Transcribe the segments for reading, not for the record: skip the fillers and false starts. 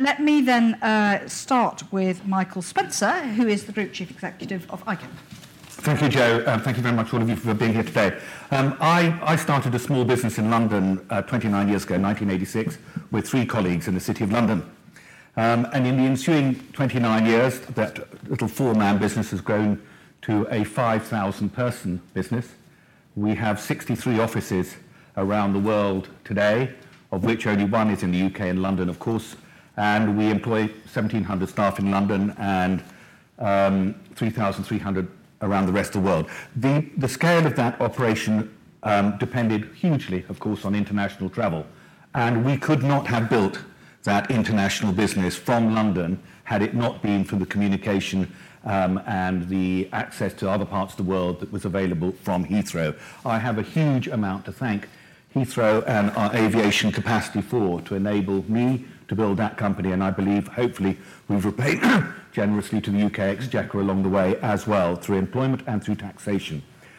Let me then start with Michael Spencer, who is the Group Chief Executive of ICAP. Thank you, Jo. Thank you very much, all of you, for being here today. I started a small business in London 29 years ago, 1986, with 3 colleagues in the City of London. And in the ensuing 29 years, that little 4-man business has grown to a 5,000-person business. We have 63 offices around the world today, of which only 1 is in the UK and London, of course. And we employ 1,700 staff in London and 3,300 around the rest of the world. The scale of that operation depended hugely, of course, on international travel. And we could not have built that international business from London had it not been for the communication and the access to other parts of the world that was available from Heathrow. I have a huge amount to thank Heathrow and our aviation capacity for to enable me to build that company, and I believe, hopefully, we've repaid generously to the UK Exchequer along the way as well, through employment and through taxation.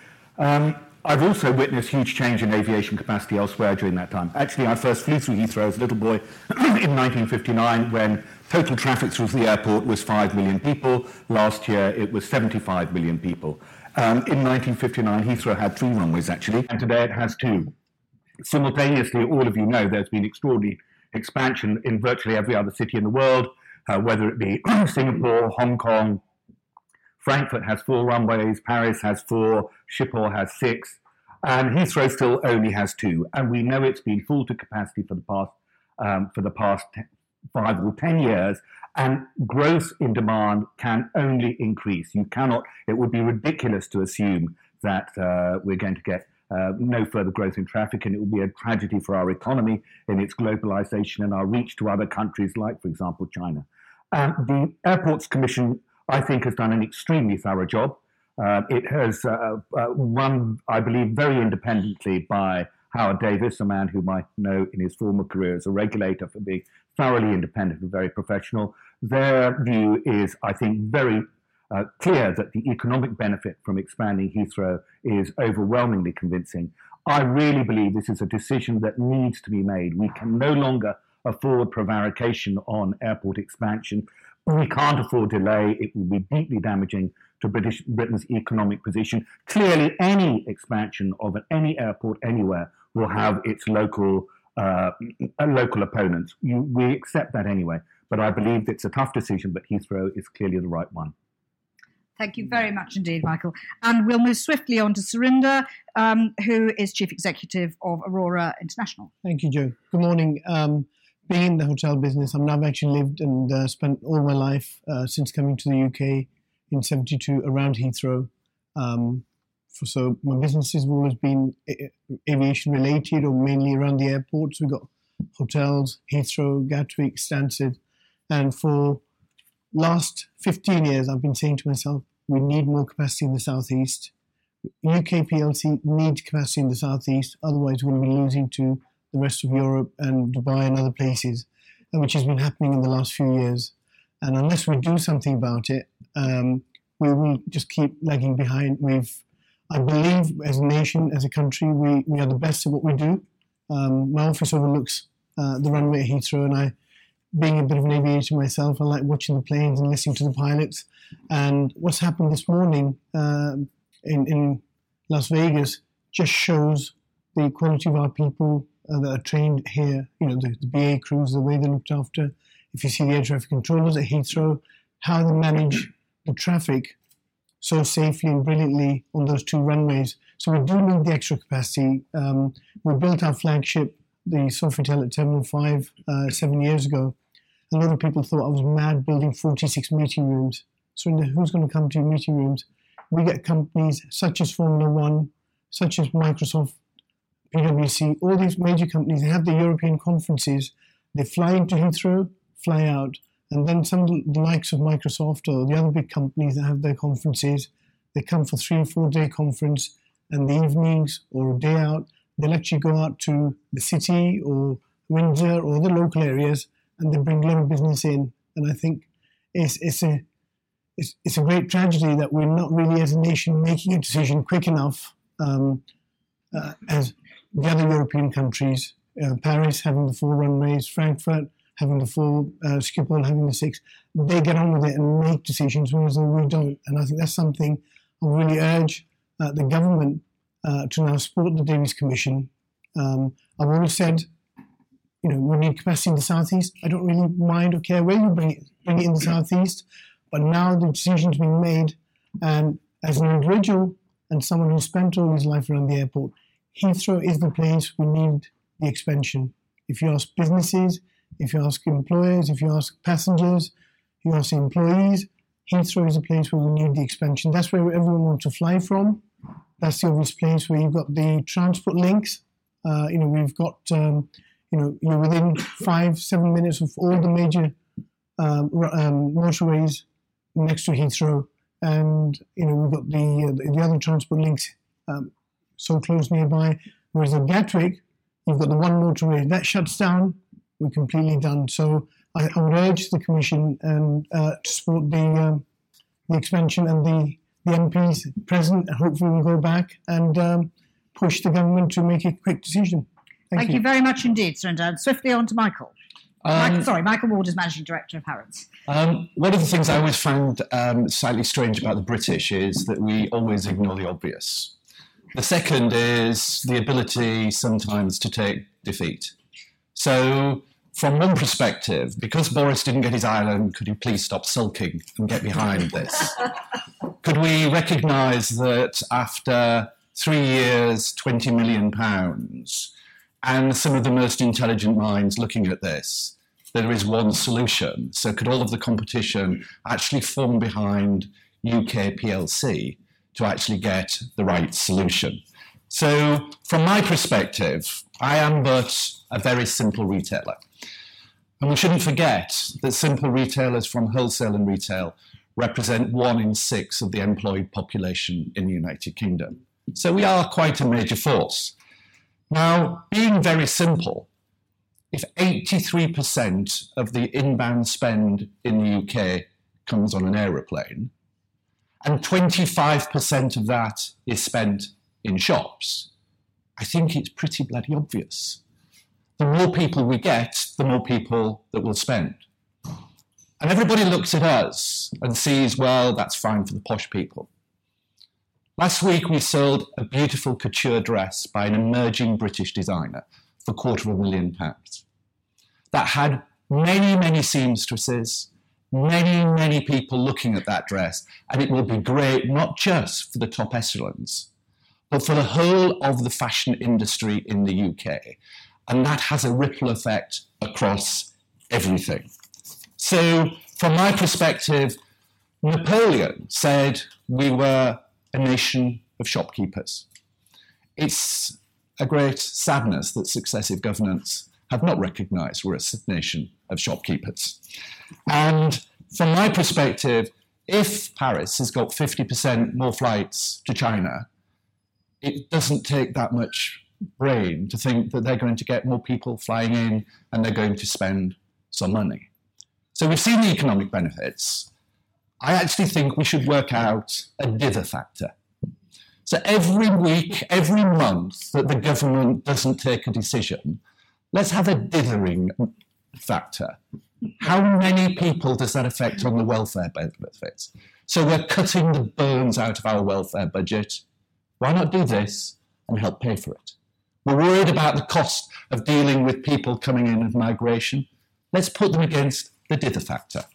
I've also witnessed huge change in aviation capacity elsewhere during that time. Actually, I first flew through Heathrow as a little boy in 1959 when total traffic through the airport was 5 million people. Last year, it was 75 million people. In 1959, Heathrow had 3 runways, actually, and today it has 2. Simultaneously, all of you know there's been extraordinary expansion in virtually every other city in the world, whether it be Singapore, Hong Kong. Frankfurt has 4 runways, Paris has 4, Schiphol has 6, and Heathrow still only has 2. And we know it's been full to capacity for the past 5 or 10 years, and growth in demand can only increase. It would be ridiculous to assume that we're going to get no further growth in traffic, and it will be a tragedy for our economy in its globalization and our reach to other countries like, for example, China. The Airports Commission, I think, has done an extremely thorough job. It has run, I believe, very independently by Howard Davis, a man whom I know in his former career as a regulator for being thoroughly independent and very professional. Their view is, I think, very clear that the economic benefit from expanding Heathrow is overwhelmingly convincing. I really believe this is a decision that needs to be made. We can no longer afford prevarication on airport expansion. We can't afford delay. It will be deeply damaging to Britain's economic position. Clearly, any expansion of any airport anywhere will have its local opponents. We accept that anyway. But I believe it's a tough decision, but Heathrow is clearly the right one. Thank you very much indeed, Michael. And we'll move swiftly on to Surinder, who is Chief Executive of Aurora International. Thank you, Jo. Good morning. Being in the hotel business, I've actually lived and spent all my life since coming to the UK in 72 around Heathrow. So my businesses have always been aviation related or mainly around the airports. We've got hotels, Heathrow, Gatwick, Stansted. And for last 15 years, I've been saying to myself, we need more capacity in the southeast. UK PLC needs capacity in the southeast, otherwise we'll be losing to the rest of Europe and Dubai and other places, which has been happening in the last few years. And unless we do something about it, we will just keep lagging behind. I believe as a nation, as a country, we are the best at what we do. My office overlooks the runway at Heathrow, and being a bit of an aviator myself, I like watching the planes and listening to the pilots. And what's happened this morning in Las Vegas just shows the quality of our people that are trained here, the BA crews, the way they're looked after. If you see the air traffic controllers at Heathrow, how they manage the traffic so safely and brilliantly on those 2 runways. So we do need the extra capacity. We built our flagship, the Sofitel at Terminal 5, 7 years ago. A lot of people thought I was mad building 46 meeting rooms. So who's going to come to your meeting rooms? We get companies such as Formula One, such as Microsoft, PwC, all these major companies, they have the European conferences. They fly into Heathrow, fly out. And then some of the likes of Microsoft or the other big companies that have their conferences, they come for 3 or 4 day conference, and the evenings or a day out, they'll actually go out to the city or Windsor or the local areas, and they bring a lot of business in. And I think it's a great tragedy that we're not really, as a nation, making a decision quick enough as the other European countries. Paris having the 4 runways, Frankfurt having the 4, Schiphol having the 6. They get on with it and make decisions, whereas we don't. And I think that's something I really urge the government to now support the Davies Commission. I've always said, we need capacity in the southeast. I don't really mind or care where you bring it in the southeast, but now the decision's been made, and as an individual and someone who spent all his life around the airport, Heathrow is the place we need the expansion. If you ask businesses, if you ask employers, if you ask passengers, if you ask employees, Heathrow is the place where we need the expansion. That's where everyone wants to fly from. That's the obvious place where you've got the transport links. We've got, you're within 5-7 minutes of all the major motorways next to Heathrow. And, we've got the other transport links so close nearby. Whereas at Gatwick, you've got the one motorway. That shuts down, we're completely done. So I would urge the Commission and to support the expansion, and the MPs present, hopefully will go back and push the government to make a quick decision. Thank you very much indeed, Surinder. And swiftly on to Michael. Michael Ward is Managing Director of Harrods. One of the things I always found slightly strange about the British is that we always ignore the obvious. The second is the ability sometimes to take defeat. So from one perspective, because Boris didn't get his island, could you please stop sulking and get behind this? Could we recognise that after 3 years, £20 million, and some of the most intelligent minds looking at this, there is one solution? So could all of the competition actually form behind UK PLC to actually get the right solution? So from my perspective, I am but a very simple retailer. And we shouldn't forget that simple retailers from wholesale and retail represent 1 in 6 of the employed population in the United Kingdom. So we are quite a major force. Now, being very simple, if 83% of the inbound spend in the UK comes on an aeroplane, and 25% of that is spent in shops, I think it's pretty bloody obvious. The more people we get, the more people that will spend. And everybody looks at us and sees, well, that's fine for the posh people. Last week, we sold a beautiful couture dress by an emerging British designer for £250,000. That had many, many seamstresses, many people looking at that dress, and it will be great not just for the top echelons, but for the whole of the fashion industry in the UK. And that has a ripple effect across everything. So from my perspective, Napoleon said we were a nation of shopkeepers. It's a great sadness that successive governments have not recognised we're a nation of shopkeepers. And from my perspective, if Paris has got 50% more flights to China, it doesn't take that much brain to think that they're going to get more people flying in and they're going to spend some money. So we've seen the economic benefits. I actually think we should work out a dither factor. So every week, every month that the government doesn't take a decision, let's have a dithering factor. How many people does that affect on the welfare benefits? So we're cutting the bones out of our welfare budget. Why not do this and help pay for it? We're worried about the cost of dealing with people coming in and migration. Let's put them against the dither factor.